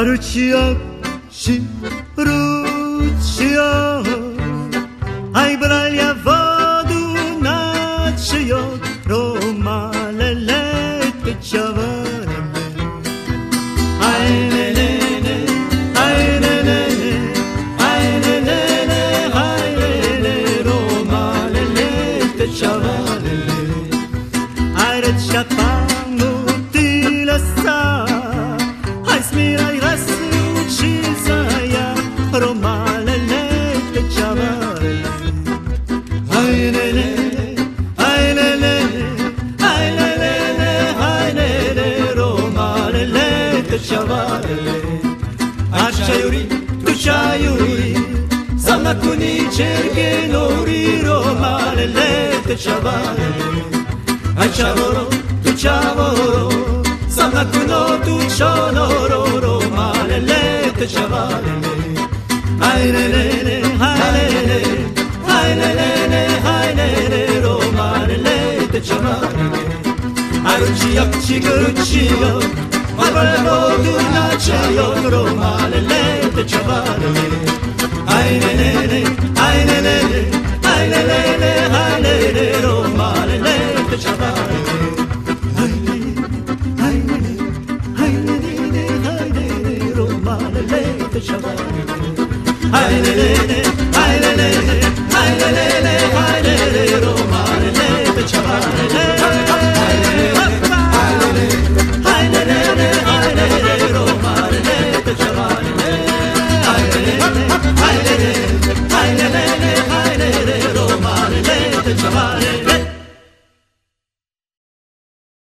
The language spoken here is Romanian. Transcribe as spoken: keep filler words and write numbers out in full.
Rucia și Rucia, ai bralia vodunat și eu romalele te ceavarele. Hai lelele, hai lelele, hai lelele, hai lele, romalele te ceavarele. Hai răceapa nu te lăsa, hai smirai răsucița ea, romalele te ceavarele. Hai lele, hai lele, hai lelele, hai lele, romalele te ceavarele. Așa iuri, tu ce-ai iuri, zamna cu nicerche nori, romalele te ceavarele. Hai ceavoro, tu ceavoro, zamna cu no tu cionoro, romalele te ceavarele. Hai lelele, hai lele, hai lelele, hai lele, romalele te ceavarele. Hai rucia și gărucia, mai volevo durnace io, romalele te ceavarele. Hai lelele, hai lelele, hai lelele, hai lele, romalele te ceavarele. Hai lele, hai lele, hai lele, hai lele, romalele te ceavarele. Hai lelele, hai lelele, hai lelele, hai lele, romalele te ceavarele. Hai lelele, hai lelele, hai lelele, hai lele, romalele te ceavarele. Hai lelele, hai lelele, hai lelele, hai lele, romalele te ceavarele.